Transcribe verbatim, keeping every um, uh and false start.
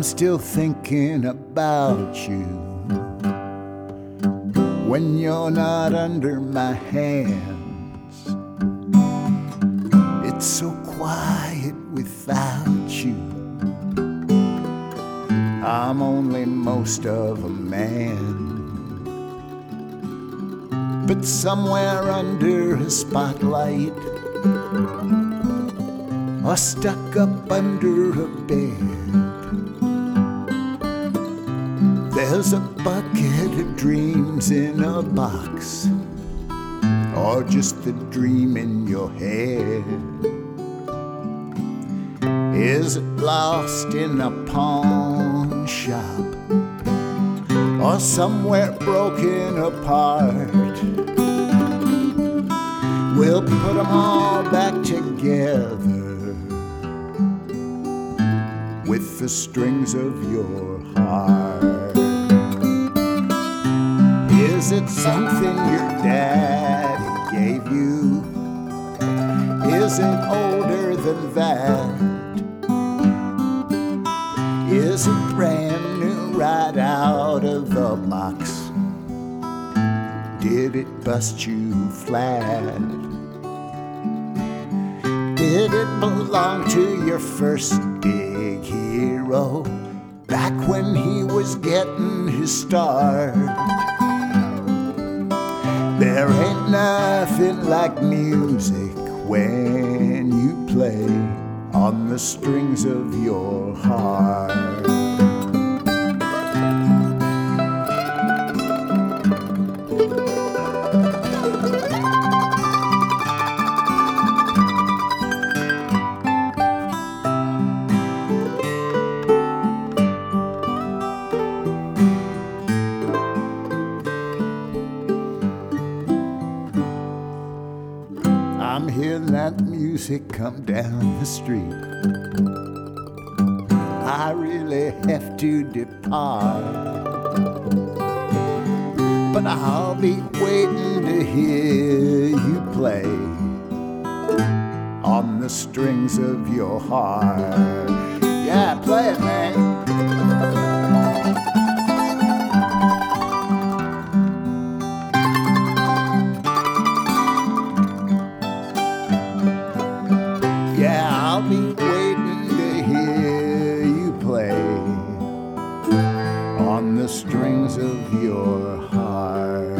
I'm still thinking about you when you're not under my hands. It's so quiet without you. I'm only most of a man, but somewhere under a spotlight, or stuck up under a bed, there's a bucket of dreams in a box, or just the dream in your head. Is it lost in a pawn shop, or somewhere broken apart? We'll put them all back together with the strings of your heart. Is it something your daddy gave you? Is it older than that? Is it brand new right out of the box? Did it bust you flat? Did it belong to your first big hero back when he was getting his start? There ain't nothing like music when you play on the strings of your heart. I'm hearing that music come down the street. I really have to depart, but I'll be waiting to hear you play on the strings of your heart. Yeah, play it, man. Yeah, I'll be waiting to hear you play on the strings of your heart.